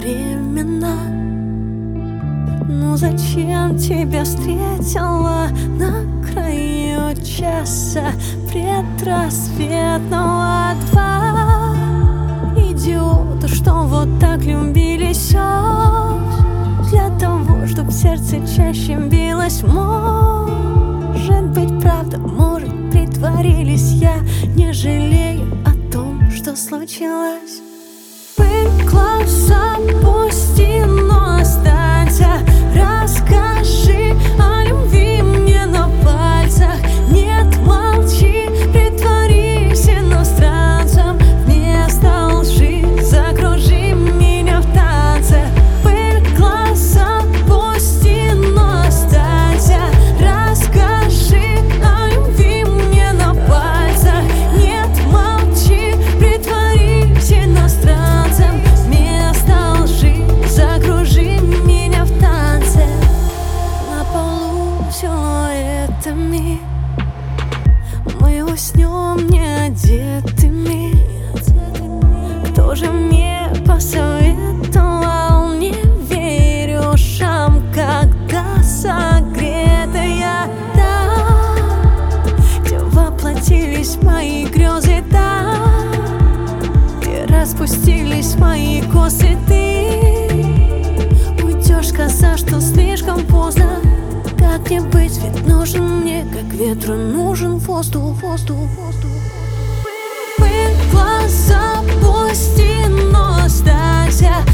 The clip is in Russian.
времена. Ну зачем тебя встретила на краю часа предрассветного? Два идиота, что вот так любили все для того, чтоб сердце чаще билось. Может быть, правда, может, притворились. Я не жалею о том, что случилось. Пыль глаз опусти, но останься. Расскажи о любви мне на пальцах. Нет, молчи, притворись иностранцем. Вместо лжи закружи меня в танце. Пыль глаз опусти, но останься. Расскажи о любви мне на пальцах. Нет, молчи, притворись иностранцем. Вместо лжи закружи меня в танце. На полу силуэтами мы уснем не одетыми. Кто же мне посоветовал? Не верю ушам, когда согретая там, где воплотились мои грезы, там, где распустились мои косы. Ты уйдешь, сказав, что слишком поздно. Как мне быть, ведь нужен мне, как ветру нужен воздух, воздух, воздух. Пыль глаз опусти, но останься.